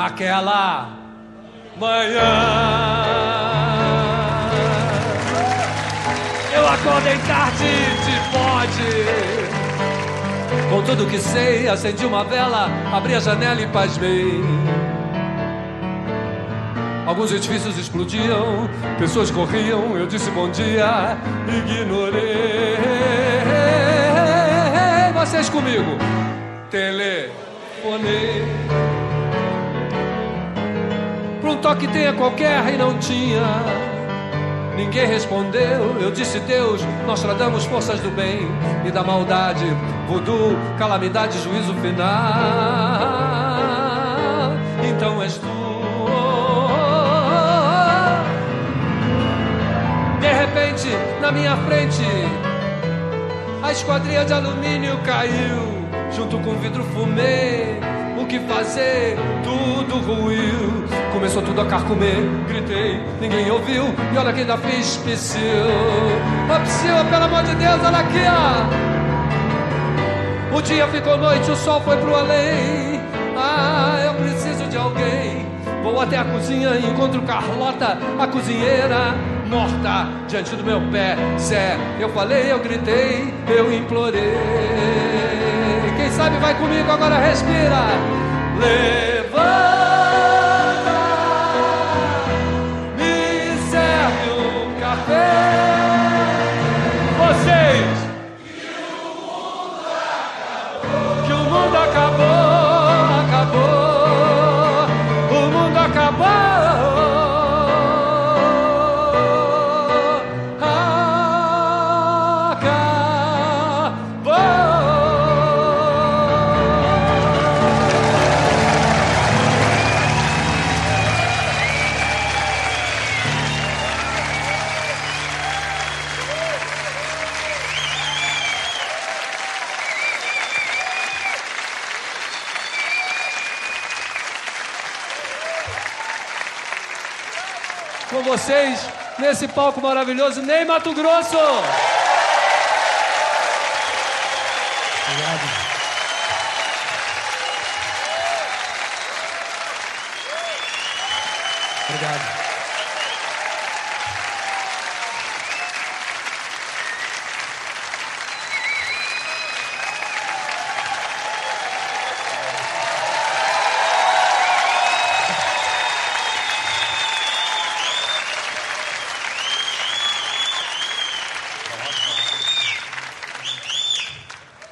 Naquela manhã eu acordei tarde de bode. Com tudo que sei, acendi uma vela, abri a janela e pasmei. Alguns edifícios explodiam, pessoas corriam, eu disse bom dia, ignorei. Vocês comigo. Telefonei pra um toque tenha qualquer e não tinha. Ninguém respondeu, eu disse Deus, Nostradamus, forças do bem e da maldade, voodoo, calamidade, juízo final. Então és tu. De repente, na minha frente, a esquadrilha de alumínio caiu, junto com vidro fumê. O que fazer? Tudo ruiu. Começou tudo a carcomer. Gritei, ninguém ouviu. E olha que ainda fiz psiu. Ô psiu, pelo amor de Deus, olha aqui, ó. O dia ficou noite, o sol foi pro além. Ah, eu preciso de alguém. Vou até a cozinha e encontro Carlota, a cozinheira, morta diante do meu pé. Zé, eu falei, eu gritei, eu implorei. Quem sabe vai comigo, agora respira. Levanta, me serve um café. Vocês, que o mundo acabou, acabou. O mundo acabou. Com vocês, nesse palco maravilhoso, Ney Matogrosso. Obrigado. Obrigado.